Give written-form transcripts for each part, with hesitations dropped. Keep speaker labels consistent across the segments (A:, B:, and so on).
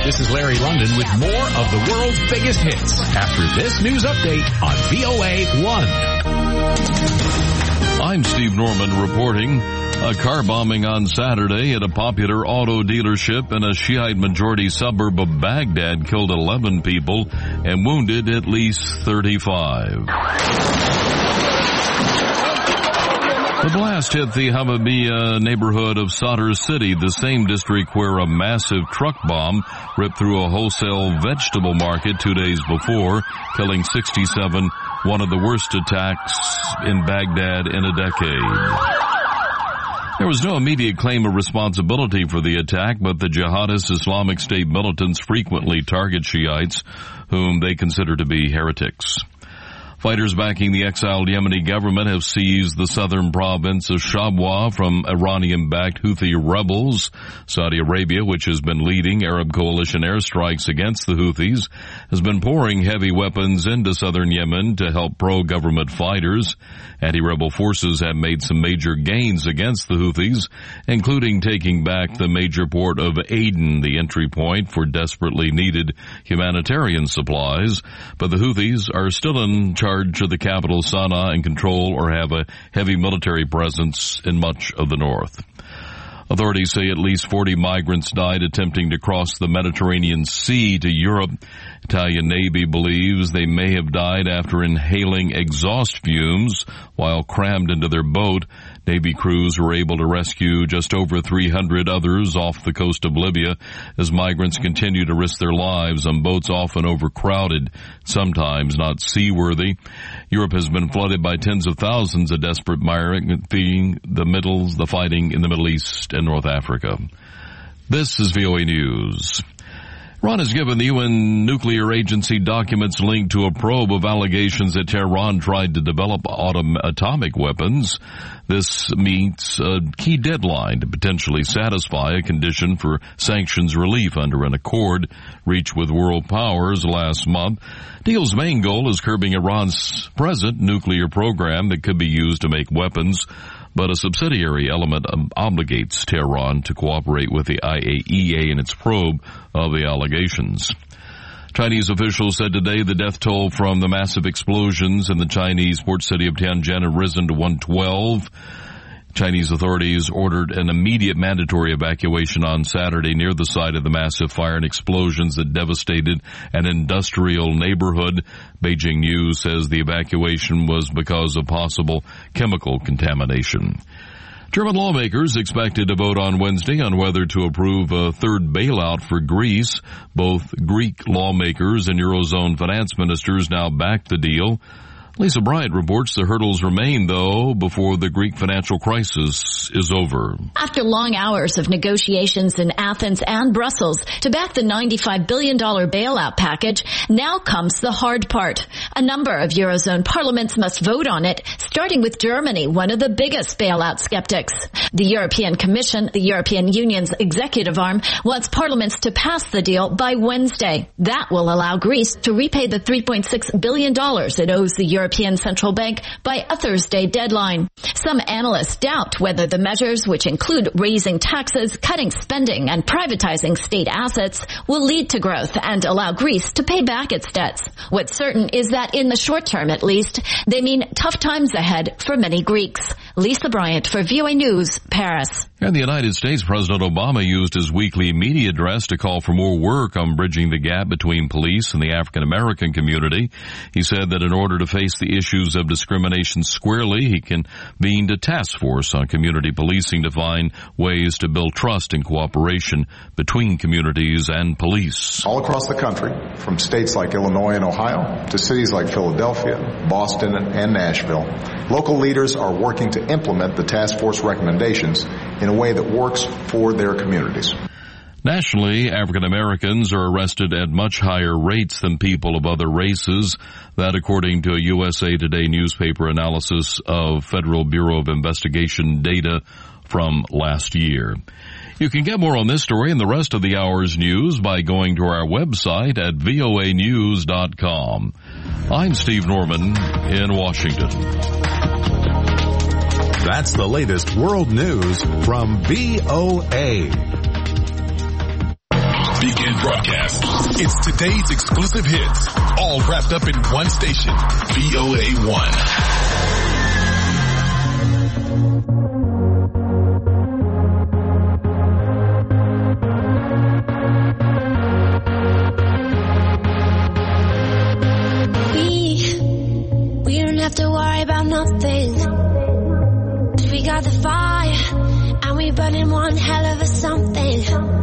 A: This is Larry London with more of the world's biggest hits after this news update on VOA 1.
B: I'm Steve Norman reporting. A car bombing on Saturday at a popular auto dealership in a Shiite-majority suburb of Baghdad killed 11 people and wounded at least 35. The blast hit the Hababiyah neighborhood of Sadr City, the same district where a massive truck bomb ripped through a wholesale vegetable market 2 days before, killing 67, one of the worst attacks in Baghdad in a decade. There was no immediate claim of responsibility for the attack, but the jihadist Islamic State militants frequently target Shiites, whom they consider to be heretics. Fighters backing the exiled Yemeni government have seized the southern province of Shabwa from Iranian-backed Houthi rebels. Saudi Arabia, which has been leading Arab coalition airstrikes against the Houthis, has been pouring heavy weapons into southern Yemen to help pro-government fighters. Anti-rebel forces have made some major gains against the Houthis, including taking back the major port of Aden, the entry point for desperately needed humanitarian supplies. But the Houthis are still in charge of the capital Sana'a and control or have a heavy military presence in much of the north. Authorities say at least 40 migrants died attempting to cross the Mediterranean Sea to Europe. Italian Navy believes they may have died after inhaling exhaust fumes while crammed into their boat. Navy crews were able to rescue just over 300 others off the coast of Libya as migrants continue to risk their lives on boats often overcrowded, sometimes not seaworthy. Europe has been flooded by tens of thousands of desperate migrants fleeing the fighting in the Middle East and North Africa. This is VOA News. Iran has given the UN nuclear agency documents linked to a probe of allegations that Tehran tried to develop atomic weapons. This meets a key deadline to potentially satisfy a condition for sanctions relief under an accord reached with world powers last month. Deal's main goal is curbing Iran's present nuclear program that could be used to make weapons, but a subsidiary element obligates Tehran to cooperate with the IAEA in its probe of the allegations. Chinese officials said today the death toll from the massive explosions in the Chinese port city of Tianjin had risen to 112. Chinese authorities ordered an immediate mandatory evacuation on Saturday near the site of the massive fire and explosions that devastated an industrial neighborhood. Beijing News says the evacuation was because of possible chemical contamination. German lawmakers expected to vote on Wednesday on whether to approve a third bailout for Greece. Both Greek lawmakers and Eurozone finance ministers now back the deal. Lisa Bryant reports the hurdles remain, though, before the Greek financial crisis is over.
C: After long hours of negotiations in Athens and Brussels to back the $95 billion bailout package, now comes the hard part. A number of Eurozone parliaments must vote on it, starting with Germany, one of the biggest bailout skeptics. The European Commission, the European Union's executive arm, wants parliaments to pass the deal by Wednesday. That will allow Greece to repay the $3.6 billion it owes the European Central Bank by a Thursday deadline. Some analysts doubt whether the measures, which include raising taxes, cutting spending, and privatizing state assets, will lead to growth and allow Greece to pay back its debts. What's certain is that in the short term, at least, they mean tough times ahead for many Greeks. Lisa Bryant for VOA News, Paris.
B: In the United States, President Obama used his weekly media address to call for more work on bridging the gap between police and the African-American community. He said that in order to face the issues of discrimination squarely, he convened a task force on community policing to find ways to build trust and cooperation between communities and police.
D: All across the country, from states like Illinois and Ohio to cities like Philadelphia, Boston, and Nashville, local leaders are working to implement the task force recommendations in a way that works for their communities.
B: Nationally, African Americans are arrested at much higher rates than people of other races. That, according to a USA Today newspaper analysis of Federal Bureau of Investigation data from last year. You can get more on this story and the rest of the hour's news by going to our website at voanews.com. I'm Steve Norman in Washington.
A: That's the latest world news from VOA.
E: Begin broadcast. It's today's exclusive hits, all wrapped up in one station, VOA1.
F: We don't have to worry about nothing. 'Cause we got the fire, and we burning one hell of a something.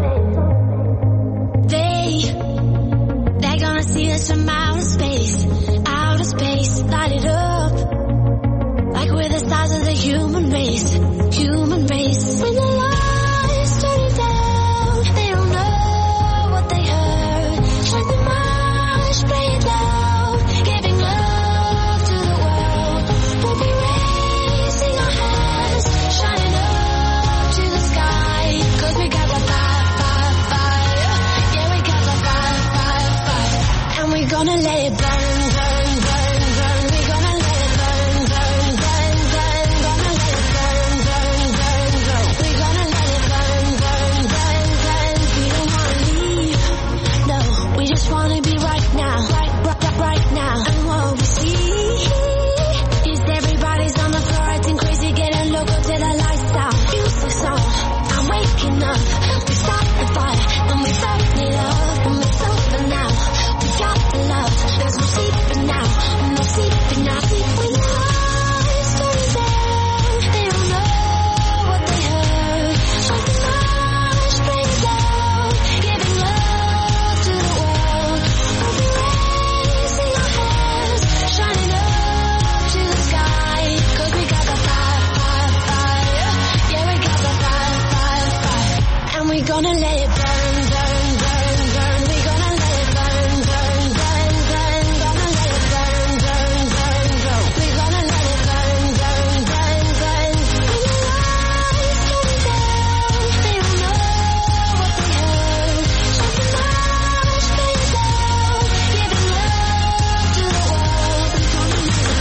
F: They're gonna see us from outer space, light it up, like we're the size of the human race. When the lights turn down, they don't know what they heard. Shine the march, play it loud, giving love to the world. We'll be raising our hands, shining up to the sky, 'cause we got the fire, yeah, we got the fire, and we're gonna let it burn. We're gonna let it burn. Gonna let it burn. We're gonna let it burn. We don't wanna leave, no, we just wanna be right now, right now. And what we see is everybody's on the floor acting crazy, getting local till the lights out. Music's on, I'm waking up. We stopped the fire and we felt it up, and it's over now. We got the love, there's no sleeping now, no sleeping now. When the lights turn down, they don't know what they heard. Shine the march, play it loud, giving love to the world. We'll be raising our hands, shining up to the sky, 'cause we got the fire, yeah, we got the fire, and we're gonna let it burn. We're gonna let it burn. Gonna let it burn. We're gonna let it burn. When the lights turn down, they don't know what they heard. Shine the march, play it loud, giving love to the world. We're gonna let it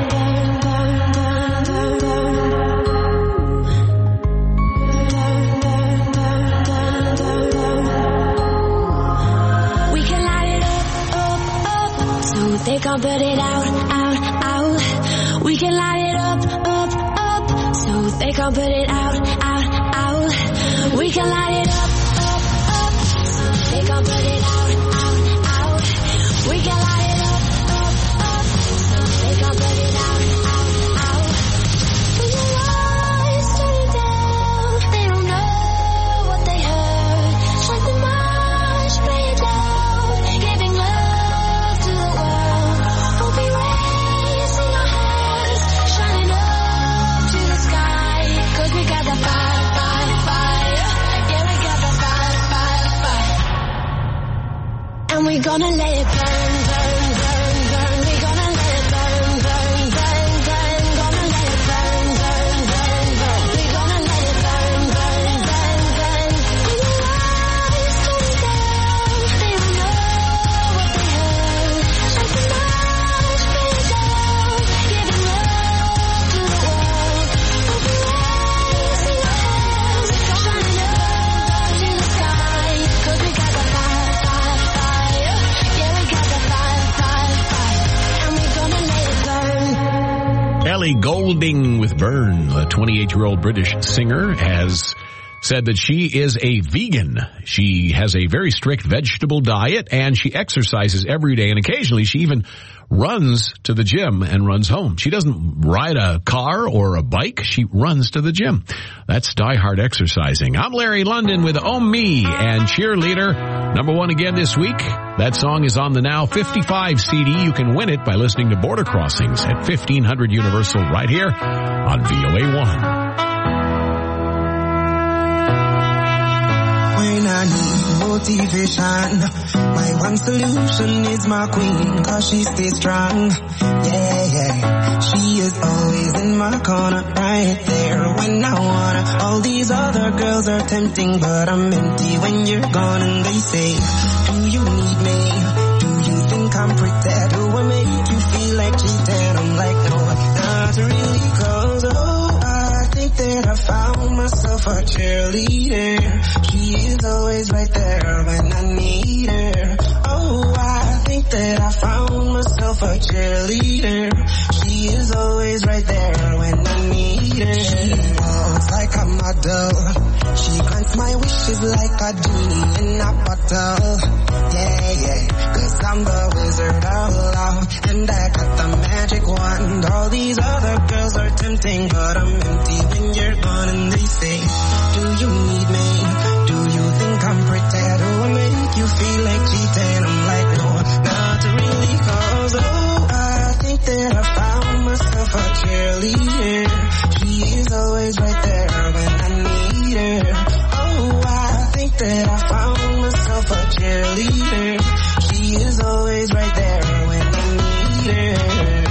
F: burn. We can light it up, so they can't put it out. We can light it up, so they can't put it out. We can light it up, so they can't put it out. We can light it up, so they can't put it out. When the lights turn down, they don't know what they heard. Shine the march, play it loud, giving love to the world. We'll be raising our hands, shining up to the sky, 'cause we got the fire, yeah, we got the fire, and we're gonna let it burn. We're gonna let it burn. Gonna let it burn. We're gonna let it burn. When the lights turn down, they don't know what they heard. Shine the march, play it loud, giving love to the world. We'll be raising our hands, shining up to the sky, 'cause we got the fire, yeah, we got the fire, and we're gonna let it burn.
A: Ellie Goulding with Burn, the 28-year-old British singer, has said that she is a vegan. She has a very strict vegetable diet, and she exercises every day, and occasionally she even runs to the gym and runs home. She doesn't ride a car or a bike. She runs to the gym. That's diehard exercising. I'm Larry London with Oh Me and Cheerleader. Number one again this week. That song is on the Now 55 CD. You can win it by listening to Border Crossings at 1500 Universal right here on VOA1.
G: When I need motivation, my one solution is my queen, 'cause she stays strong. Yeah, she is always in my corner, right there when I wanna. All these other girls are tempting, but I'm empty when you're gone. And they say, do you need me? Do you think I'm pretty? Do I make you feel like cheating? I'm like, no, not really, 'cause I think that I found myself a cheerleader. She is always right there there when I need her. Oh, I think that I found myself a cheerleader. She is always right there when I need her. She walks like a model. She grants my wishes like a genie in a bottle. Yeah, yeah, 'cause I'm the wizard of love, and I got the magic wand. All these other girls are tempting, but I'm empty when you're gone. And they say, do you need me? Do you think I'm pretty? Do I make you feel like cheating? I'm like, no, not really, 'cause oh, I think that I found myself a cheerleader. She is always right there when I need her. Oh, I think that I found myself a cheerleader. She is always right there when I need her.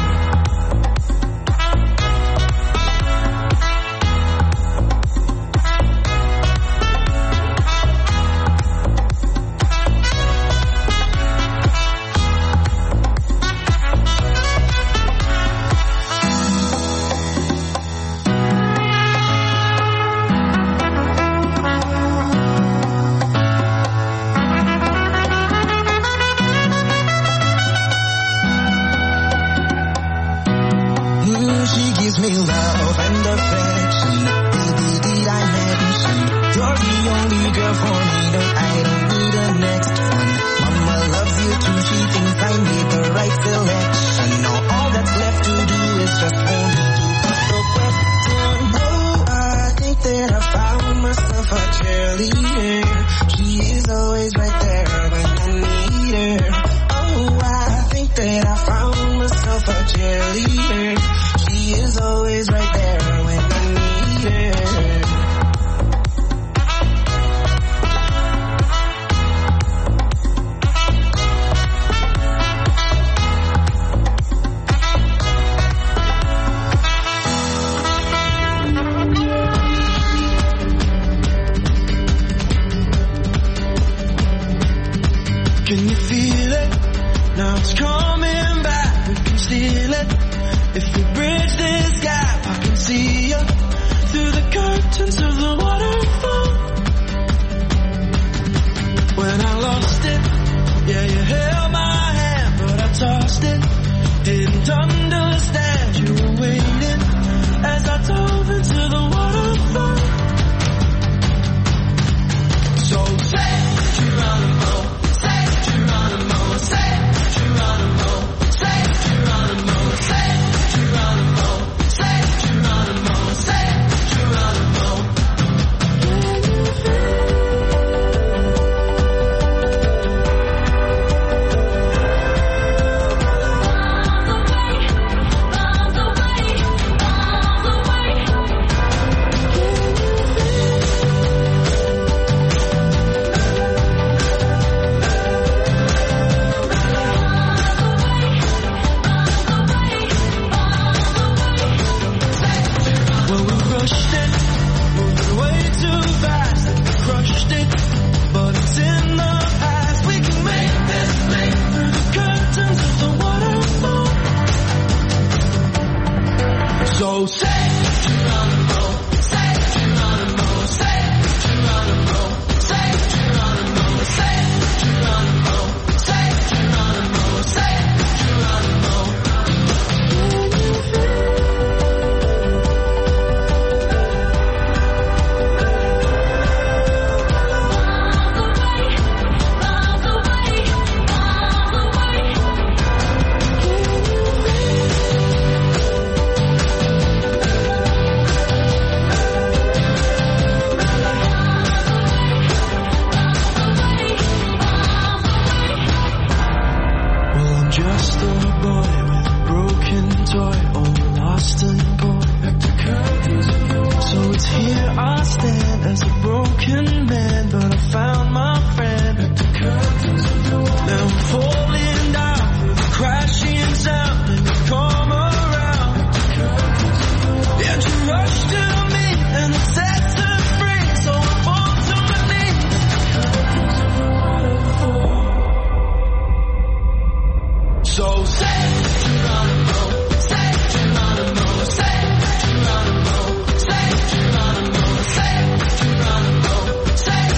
G: Me love and affection. Baby, did I mention you're the only girl for me? No, I don't need a next one. Mama loves you too. She thinks I made the right selection. Now all that's left to do is just for me to ask the question. Oh, I think that I found myself a cheerleader. She is always right there when I need her. Oh, I think that I found myself a cheerleader. She is always right there when I need her. Can you feel it? Now it's coming back. We can steal it. If we bridge this gap, I can see you through the curtains of the waterfall. When I lost it, yeah, you held my hand, but I tossed it. Didn't understand you were waiting as I dove into the waterfall. So say Geronimo, say Geronimo, say Geronimo, say Geronimo, say Geronimo, say Geronimo, say Geronimo. So say Geronimo, say Geronimo, say Geronimo, say Geronimo, say Geronimo, say Geronimo, say Geronimo. Say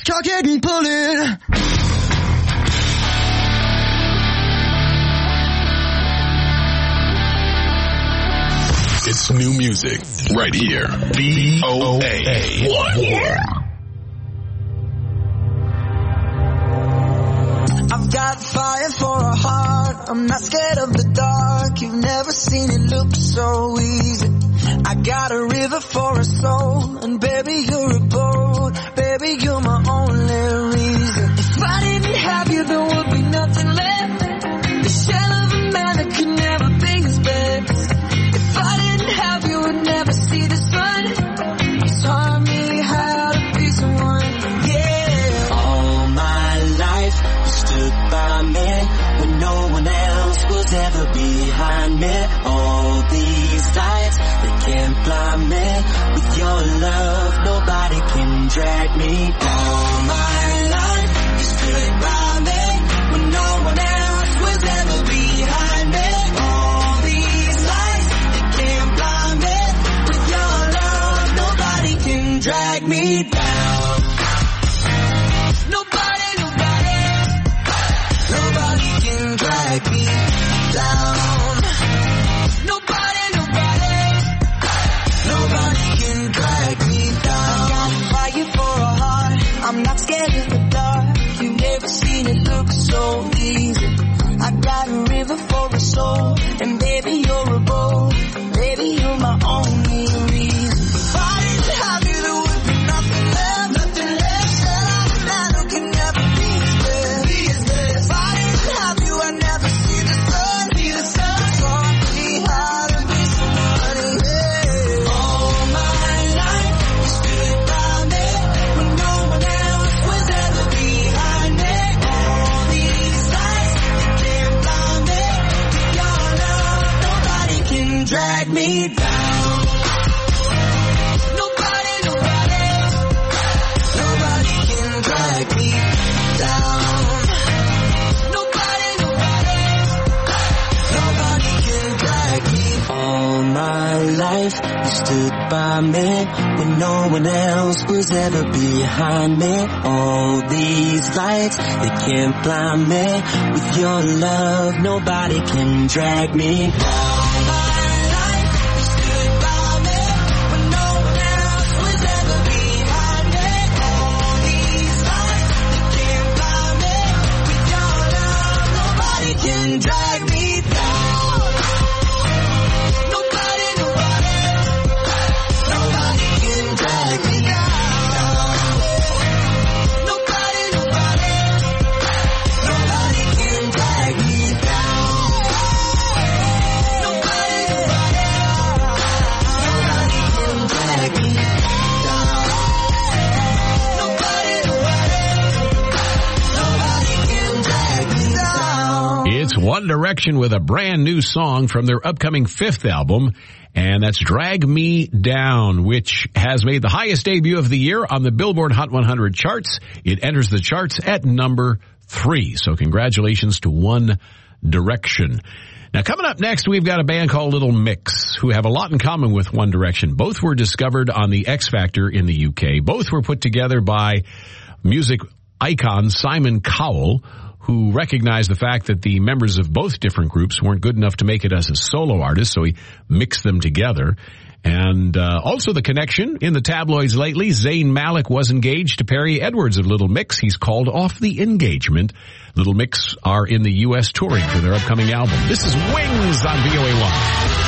G: cockhead pulling.
E: It's new music right here. VOA1.
G: I've got fire for a heart. I'm not scared of the dark. You've never seen it look so easy. I got a river for a soul, and baby you're a boat. Baby you're my only reason. If I didn't have you, there would be nothing left. The shell of a man that could never be his best. If I didn't have you, would never see the sun. I'm taught me how to be someone. Yeah. All my life you stood by me when no one else was ever behind me. All these lights, they can't blind me. With your love, nobody can drag me down. All my life you stood by me when no one else was ever behind me. All these lights, they can't blind me. With your love, nobody can drag me down. Nobody can drag me down. Nobody can drag me down. I got fire for a heart. I'm not scared of the dark. You've never seen it look so easy. I got a river for a soul, and baby you're a boat. Baby you're my only reason. If I didn't have you, there would be nothing left. Nothing left. Said I'm a man who can never be his best. If I didn't have you, I'd never see the sun. Taught me how to be somebody. Yeah. All my life you stood by me when no one else was ever behind me. All these lights, they can't blind me. With your love, nobody can drag me down. Nobody can drag me down. Nobody can drag me. All my life you stood by me when no one else was ever behind me. All these lights, they can't blind me. With your love, nobody can drag me down. Drag me down. Nobody can drag me down. Nobody can drag me down. Nobody can drag me down. Nobody can drag me down.
A: It's One Direction with a brand new song from their upcoming 5th album, and that's Drag Me Down, which has made the highest debut of the year on the Billboard Hot 100 charts. It enters the charts at number 3, so congratulations to One Direction. Now, coming up next, we've got a band called Little Mix, who have a lot in common with One Direction. Both were discovered on the X Factor in the UK. Both were put together by music icon Simon Cowell, who recognized the fact that the members of both different groups weren't good enough to make it as a solo artist, so he mixed them together. And also the connection in the tabloids lately, Zayn Malik was engaged to Perry Edwards of Little Mix. He's called off the engagement. Little Mix are in the U.S. touring for their upcoming album. This is Wings on VOA1.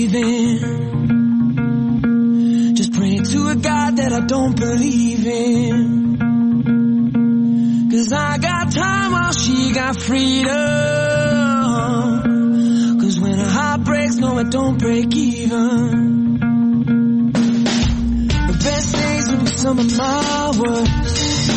G: breathing. Just praying to a God that I don't believe in. 'Cause I got time while she got freedom. 'Cause when a heart breaks, no, it don't break even. The best days will be some of my worst.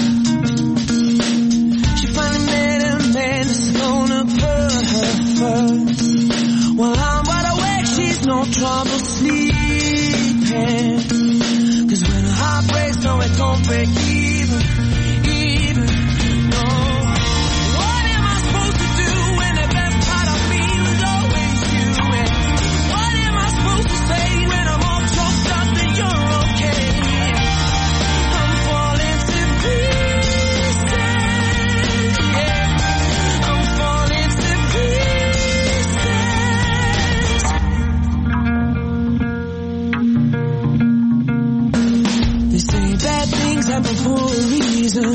G: She finally met a man that's gonna put her first. While I'm wide awake, she's no trouble sleeping. 'Cause when a heart breaks, no, it don't break even. No. What am I supposed to do when the best part of me was always you? And what am I supposed to say when I'm all choked up that you're okay? I'm falling to pieces. Yeah. I'm falling to pieces. They say bad things happen for a reason.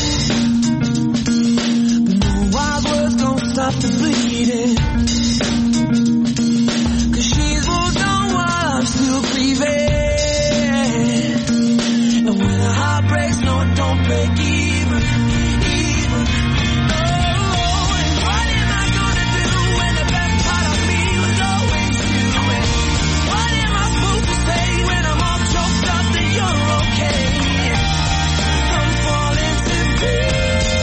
G: Stop the bleeding. 'Cause she's moved on while I'm still grieving. And when a heart breaks, no, it don't break even. Oh, and what am I gonna do when the best part of me was always you? And what am I supposed to say when I'm all choked up that you're okay? I'm falling to pieces.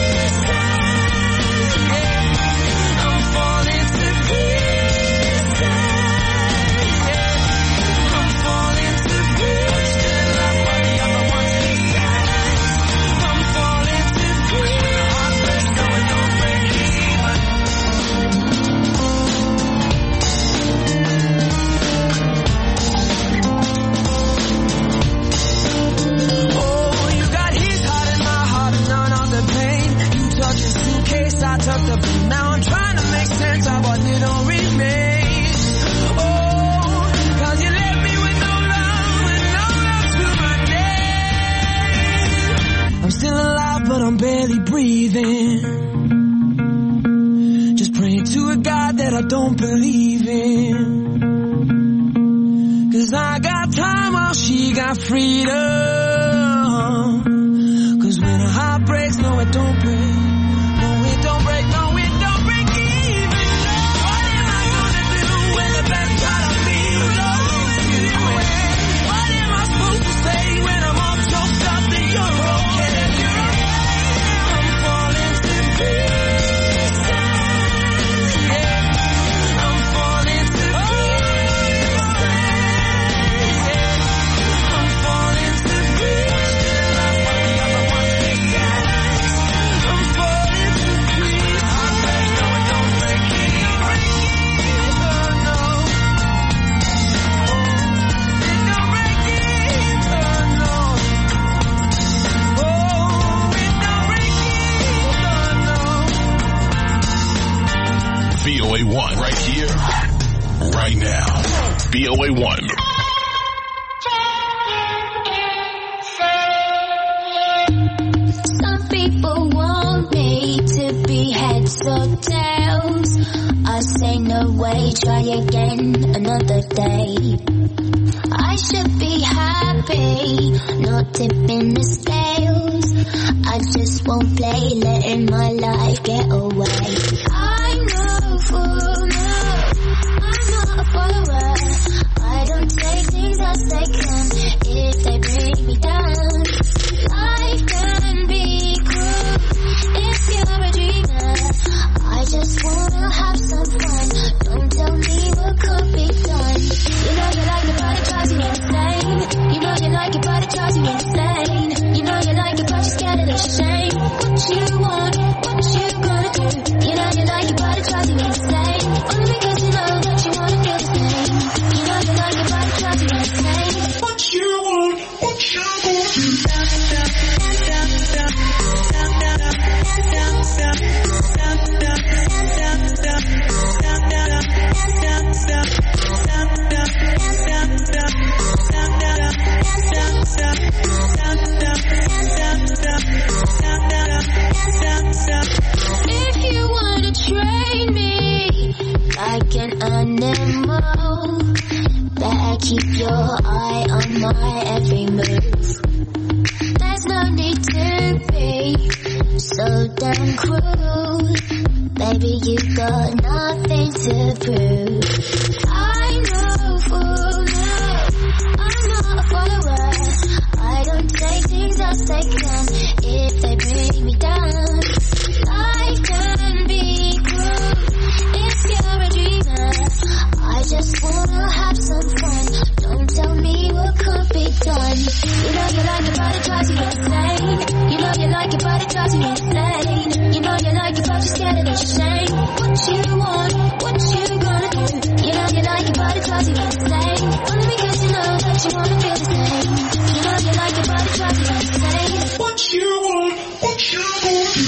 G: I tucked up and now I'm trying to make sense of what little remains. Oh, 'cause you left me with no love and no love to my name. I'm still alive but I'm barely breathing. Just praying to a God that I don't believe in. 'Cause I got time while she got freedom. 'Cause when a heart breaks, no, it don't break. Don't break, no, it don't break even. What am I gonna do when the best part of me was always you? What am I supposed to say when I'm all choked up that you're okay? I'm falling to pieces. Yeah. I'm falling to pieces. Yeah. I'm falling to pieces. I'm falling to
E: VOA1 right here, right now. VOA1.
F: Some people want me to be heads or tails. I say no way, try again another day. I should be happy, not tipping the scales. I just won't play, letting my life get away. I'm no fool, no, I'm not a follower. I don't take things as they come if they bring me down. Life can be cruel if you're a dreamer. I just wanna have some fun. Don't tell me what could be done. You know you like it, but it drives me insane. You know you like it, but it drives me insane. You know you like it, but you're scared of the shame. What you want, what you gonna do? You know you like it, but it drives me insane. Only because you know that you wanna feel the same. You know you like it, but it drives me insane. What you want, what you gonna do? keep your eye on my every move. There's no need to be so damn cruel. Baby, you got nothing to prove. I'm no fool, no, I'm not a follower. I don't take things as they come if they bring me down. Life can be cruel if you're a dreamer. I just wanna have some fun. Don't tell me what could be done. You know you like it, but it drives you insane. You know you like it, but it drives you insane. You know you like it, but you're scared of the shame. What you want, what you gonna do? You know you like it, but it drives you insane. Only because you know that you wanna feel the same. You know you like it, but it drives you insane. What you want, what you gonna do?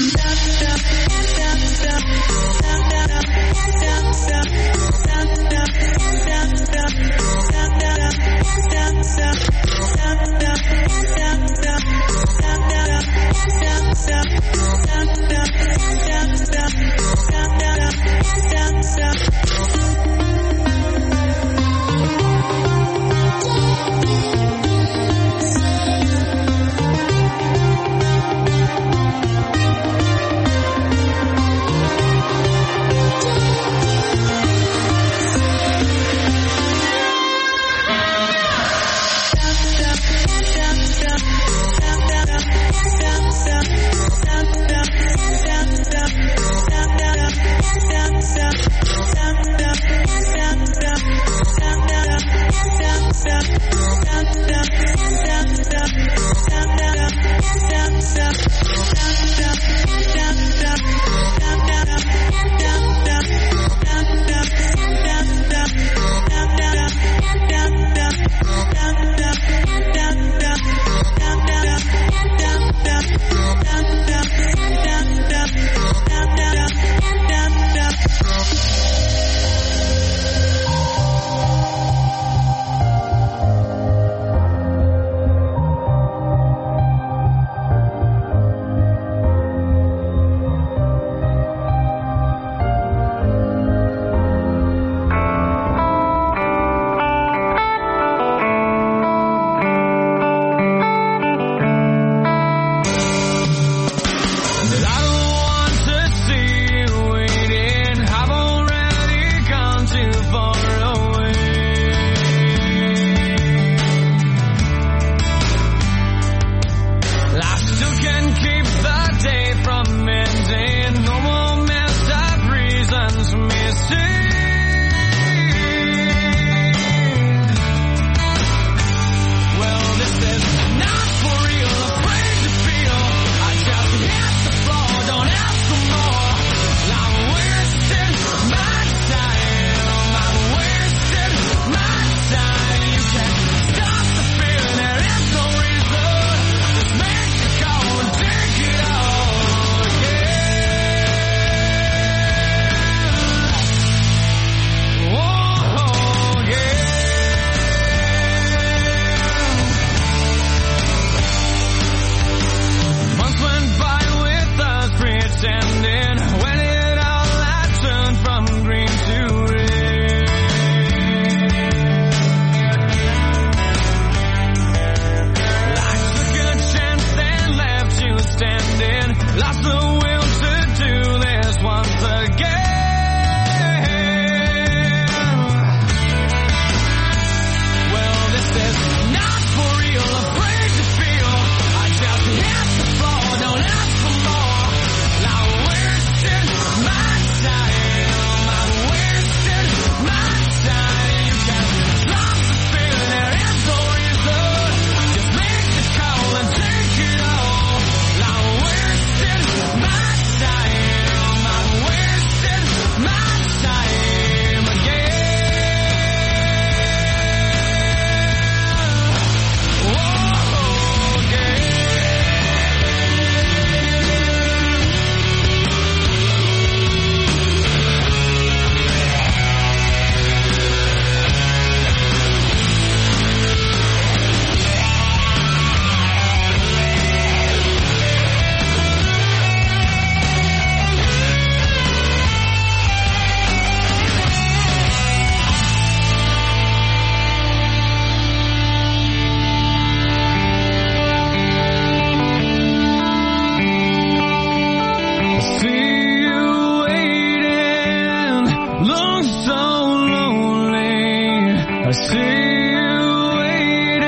H: I see you waiting.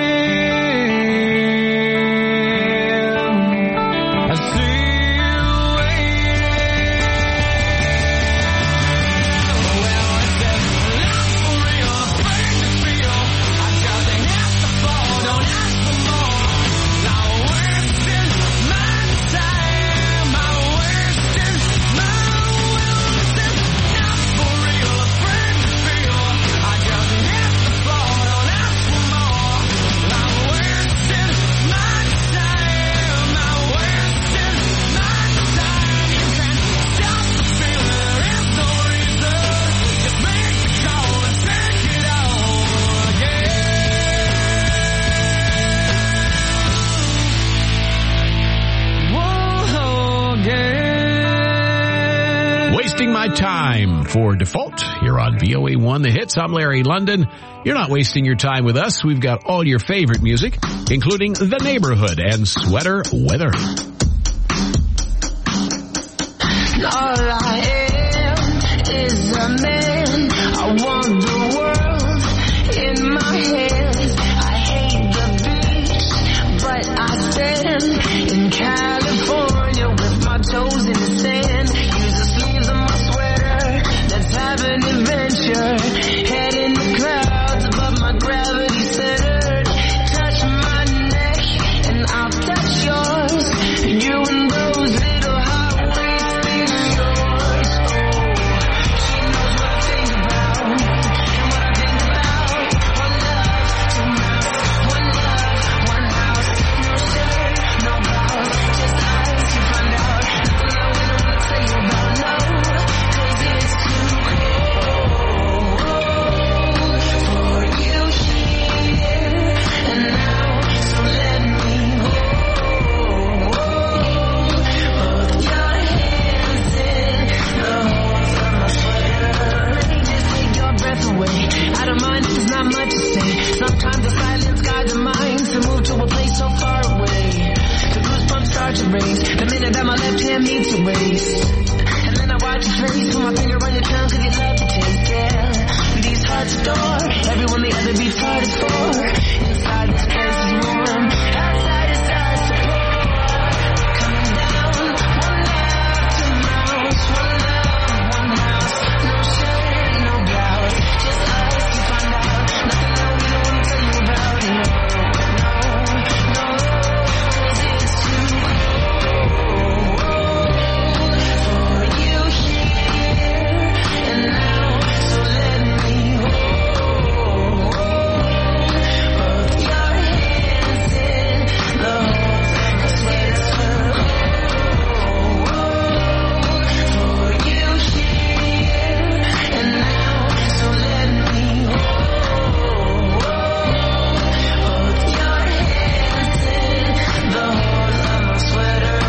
H: I see you waiting. Well, I said, love for real, afraid to feel. I just ain't asked to fall, don't ask for more. Now wasting my time, I'm wasting my will. Not for real, afraid to feel. I just ain't asked to fall, don't ask for more. I'm wasting my time, I'm wasting my time. You can't stop the feeling, there is no reason. Just make the call and take it all again.
A: Wasting My Time for Default here on VOA1 The Hits. I'm Larry London. You're not wasting your time with us. We've got all your favorite music, including The Neighborhood and Sweater Weather.
H: All I am is a man. I want the world in my hands. I hate the beach, but I stand in California with my toes in the sand. Use the sleeves of my sweater. Let's have an adventure. Head in the clouds above my gravity centered. Touch my neck and I'll touch yours. You and those little hot waist yours. Oh, she knows what I think about and what I think about. One love, two mouths, one love, one house. No shirt, no blouse, just eyes to find out. Nothing I wouldn't want to tell you about, no, 'cause it's too cold for you here and now. So let me hold both your hands in the holes of my sweater. Just take your breath away. I don't mind if there's not much to say. Sometimes the silence guides the mind to move to a place so far away. The goosebumps start to raise the minute that my left hand meets your waist. And then I watch your face, put my finger on your tongue 'cause you love the taste, yeah. These hearts adore everyone the other beats heart is for. Inside this place is warm, outside is us support. Coming down, one love, two mouths, one love, one house. No shirt, no blouse, just us to find out. Nothing that we don't want to tell you about, no, 'cause it's too cold for you here and now. So let me hold both your hands in the holes of my sweater. For you here and now. So let me hold both your hands in the holes of my sweater.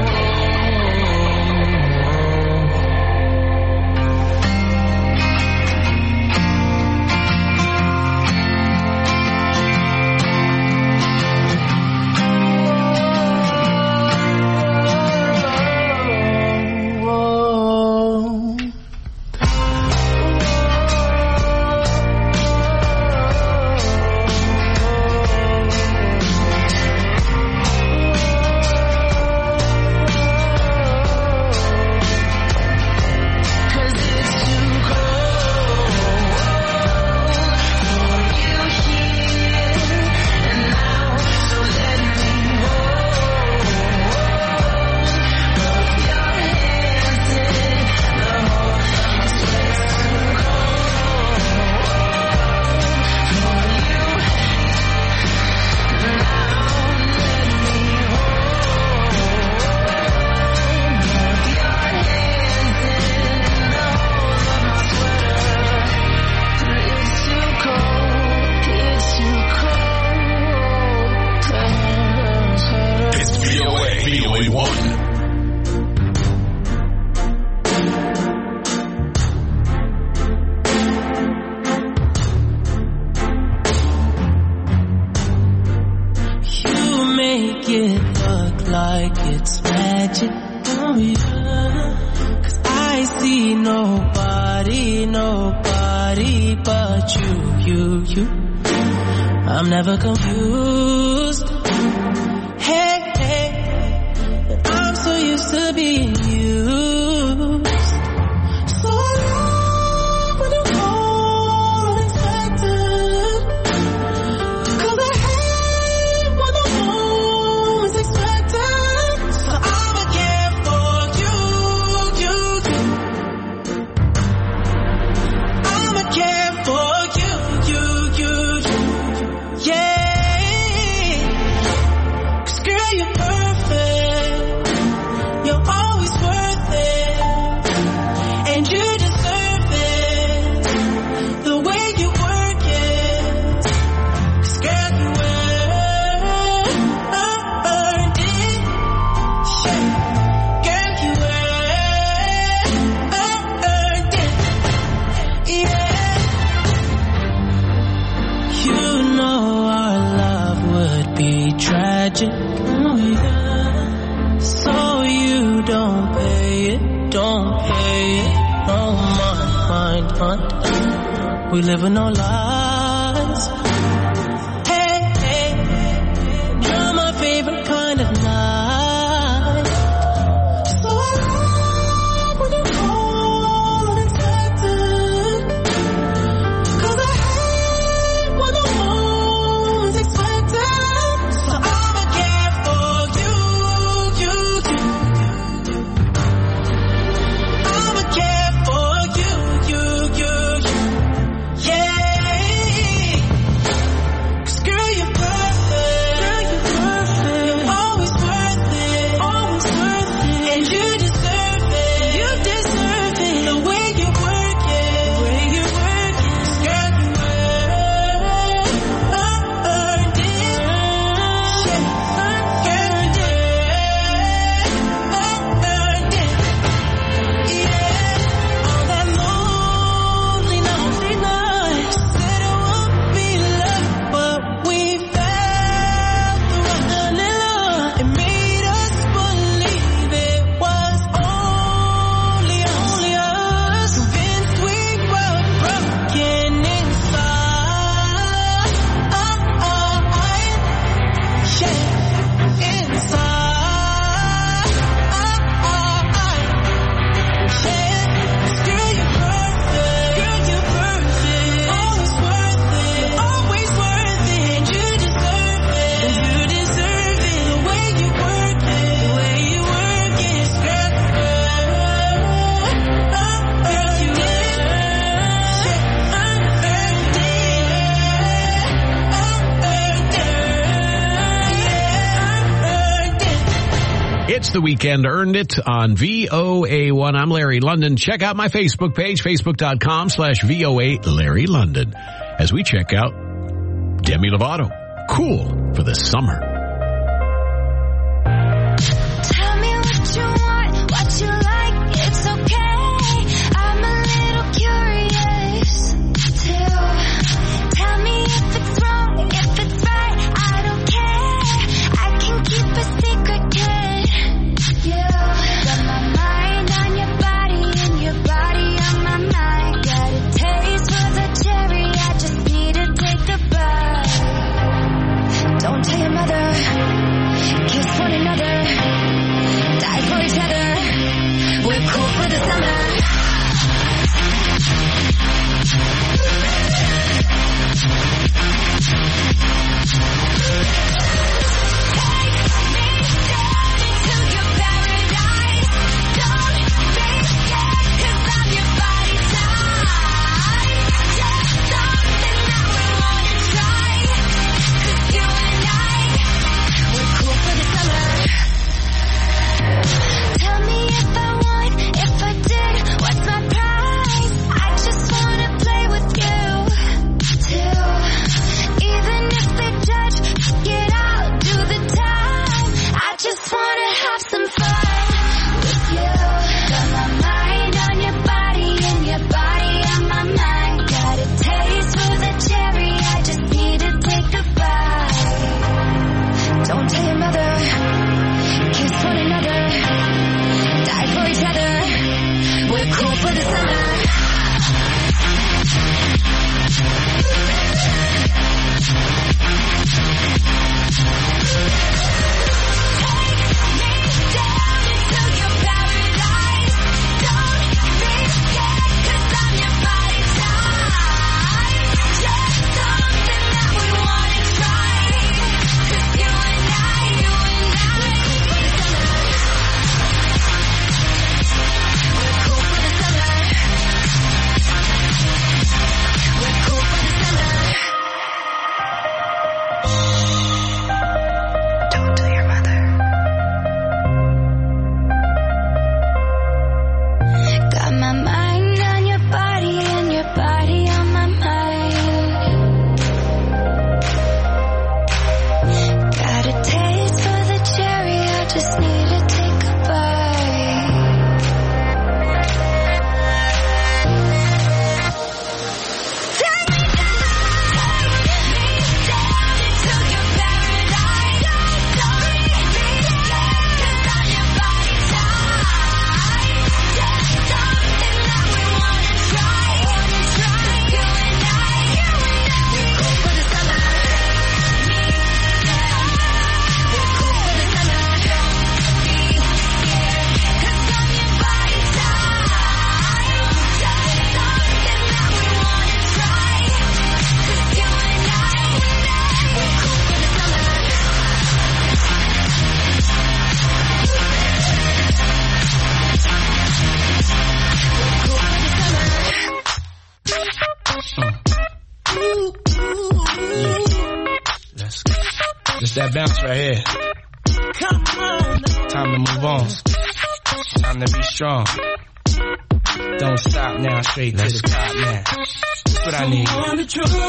I: make it look like it's magic, oh yeah. 'Cause I see nobody nobody but you. I'm never confused. Hey, I'm so used to being used. So long when you call unexpected. 'Cause I hate when the phone's expected. So I'ma care for you. I'ma care for you. Yeah. 'Cause girl, you're perfect. You're always worth it. And you deserve it. The way you work it. 'Cause girl, you earned it. Yeah. Girl, you earned it. Yeah. You know our love would be tragic. Oh, yeah. So you don't pay it. Oh, mind. We live with no lies. Hey, you're my favorite kind of night. So I love when you call unexpected. 'Cause I hate when the phone's expected. So I'ma care for you. I'ma care for you. Yeah. 'Cause girl, you're perfect. You're always worth it. And you deserve it. The way you work it. 'Cause girl, you earned it. Yeah. Girl, you earned it. Yeah. All that lonely night. Said it won't be love, but we felt the rush. It made us believe it was only us. Convinced we were broken inside. Yeah. Inside. Yeah. 'Cause girl, you're perfect. Always worth it. And you deserve it. The way you work it. 'Cause girl, you earned it.
A: It's the weekend, earned it on VOA1. I'm Larry London. Check out my Facebook page, facebook.com/VOA Larry London, as we check out Demi Lovato. Cool for the summer.
F: Tell me what you want, what you like, it's okay. I'm a little curious too. Tell me if it's wrong, if it's right, I don't care. I can keep a secret, kid. You got my mind on your body and your body on my mind. Got a taste for the cherry, I just need to take a bite. Don't tell your mother, kiss one another, die for each other. We're cool for the summer. Tell me if I want, if I did, what's my price? I just wanna play with you, too. Even if they judge, get out,
J: It's that bounce right here. Time to move on. Time to be strong. Don't stop now, straight to the top now. That's what I need. Come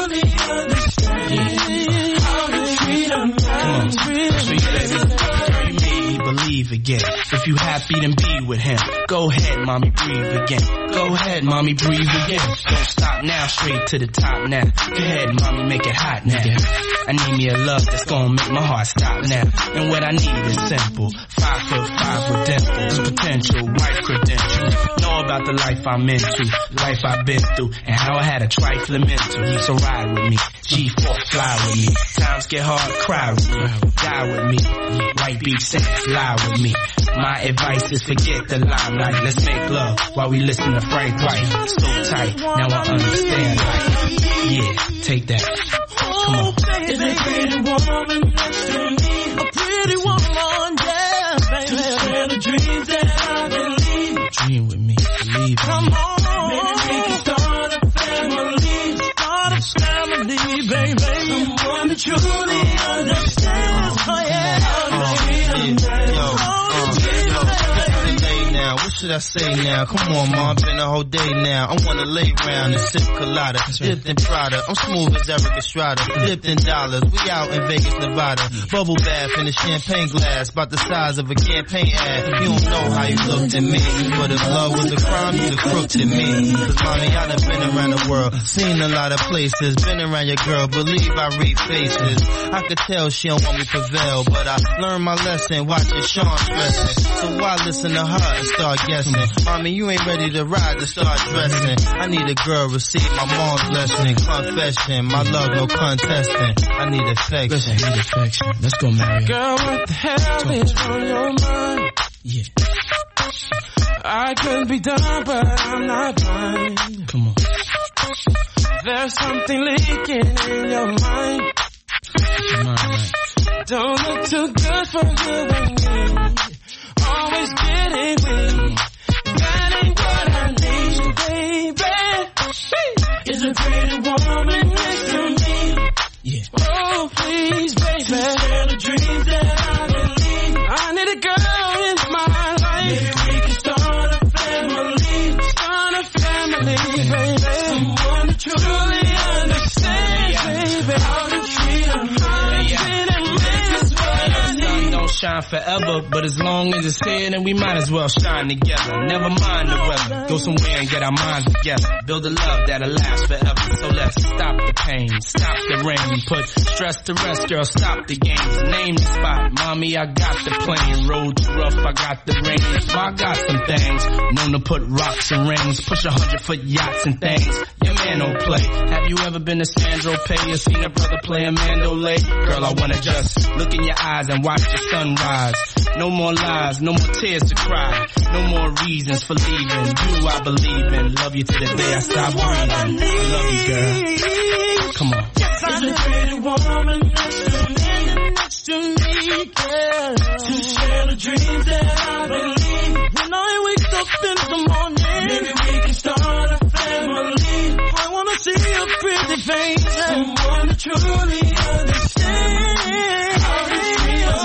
J: on. Sweet baby. You made me believe again. If you happy, then be with him. Go ahead, mommy, breathe again. Go ahead, mommy, breathe again. Don't stop now, straight to the top now. Go ahead, mommy, make it hot now. I need me a love that's gonna make my heart stop now. And what I need is simple. 5'5" with dimples, potential, white credentials. Know about the life I'm into, life I've been through, and how I had a trifling mental. So ride with me, G4, fly with me. Times get hard, cry with me, die with me. White beat says, lie with me. My advice is forget the limelight. Let's make love while we listen to Frank White. So tight, now I understand life. Yeah, take that. Come on.
I: Is a pretty woman next to me? A pretty woman, yeah, baby. To share the dreams that I believe.
J: Dream with me, believe in
I: Come
J: me.
I: on, maybe we can start a family. Start a family, baby. Someone that truly understands. Oh yeah,
K: now. What should I say now? Come on, ma, been a whole day now. I wanna lay round and sip colada, dipped in Prada. I'm smooth as Eric Estrada, dipped in dollars. We out in Vegas, Nevada. Bubble bath in a champagne glass, about the size of a campaign ad. You don't know how you looked at me, but if love was a crime, you'd have crooked at me. Cause mommy, I done been around the world, seen a lot of places, been around your girl, believe I read faces. I could tell she don't want me to prevail, but I learned my lesson, watching Sean stressing. So why listen to her and start guessing? Mommy, you ain't ready to ride to start dressing. I need a girl receive my mom's lesson, confession, my love no contesting. I need affection.
J: Listen, I need affection. Let's go, Mario.
I: Girl, what the hell is on your mind?
J: Yeah.
I: I could be dumb, but I'm not blind.
J: Come on.
I: There's something leaking in your mind.
J: Your mind, right?
I: Don't look too good for you and me. Always getting weak. That ain't what I need, baby. Is a pretty woman next to me?
J: Yeah.
I: Oh, please, baby. Share the dreams that I believe. I need a girl in my life. Maybe we can start a family. Start a family, baby. Someone to truly understand, baby. How to treat them, how to treat them.
J: Don't shine forever, but as long as it's here, then we might as well shine together. Never mind the weather, go somewhere and get our minds together. Build a love that'll last forever. So let's stop the pain, stop the rain, put stress to rest, girl, stop the games. Name the spot, mommy, I got the plane. Road too rough, I got the range. I got some things, known to put rocks and rings, push 100-foot yachts and things. Your man don't play. Have you ever been to Sandro Pay or seen a brother play a mandolay? Girl, I wanna just look in your eyes and watch the sunrise. No more lies, no more tears to cry. No more reasons for leaving. You I believe in. Love you to the day I stop breathing. I love you, girl. Come on.
I: Yes, I'm a pretty woman next to me, girl. To share the dreams that I believe. When I wake up in the morning, maybe we can start a family. I wanna see a pretty face, someone to truly understand. How to treat us,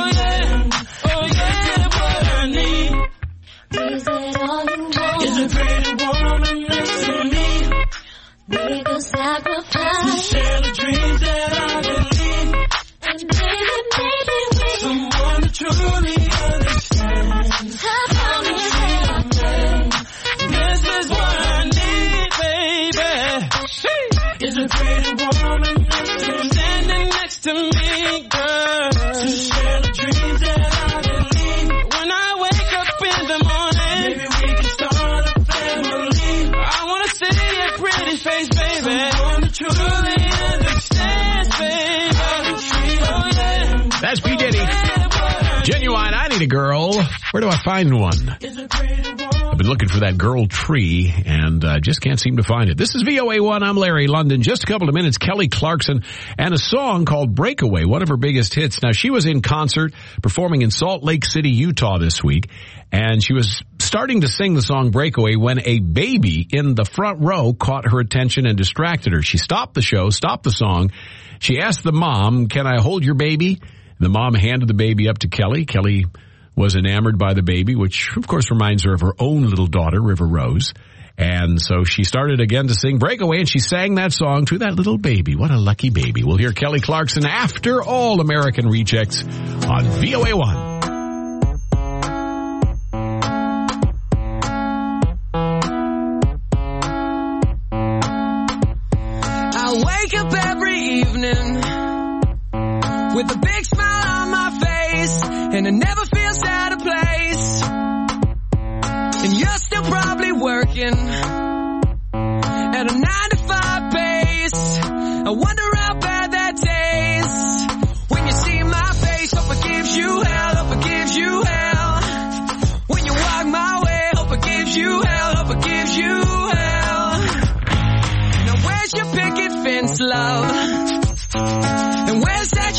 I: oh yeah, what I need.
F: Is it all you want?
I: Is a pretty woman next to me.
F: Make a sacrifice.
I: To share the dreams that I believe.
F: And maybe we
I: someone to truly understand.
F: How to treat them.
I: This is what I need, baby. Is a pretty woman next to me, standing next to me, girl. To share the dreams that I believe. When I wake up in the morning, maybe we can start a family. I wanna see a pretty face, baby. Someone to truly understand, baby. Oh yeah.
A: That's P. Diddy. Genuine, I need a girl. Where do I find one? I've been looking for that girl tree and just can't seem to find it. This is VOA1. I'm Larry London. Just a couple of minutes, Kelly Clarkson and a song called Breakaway, one of her biggest hits. Now, she was in concert performing in Salt Lake City, Utah this week, and she was starting to sing the song Breakaway when a baby in the front row caught her attention and distracted her. She stopped the show, stopped the song. She asked the mom, "Can I hold your baby?" The mom handed the baby up to Kelly. Kelly was enamored by the baby, which, of course, reminds her of her own little daughter, River Rose. And so she started again to sing Breakaway, and she sang that song to that little baby. What a lucky baby. We'll hear Kelly Clarkson after All American Rejects on VOA1.
L: Wake up every evening with a big smile on my face, and I never feel out of place. And you're still probably working at a 9-to-5 pace. I wonder how bad that tastes when you see my face. Hope it gives you hell, hope it gives you hell. When you walk my way, hope it gives you hell, hope it gives you hell. Now where's your picket fence, love? And where's that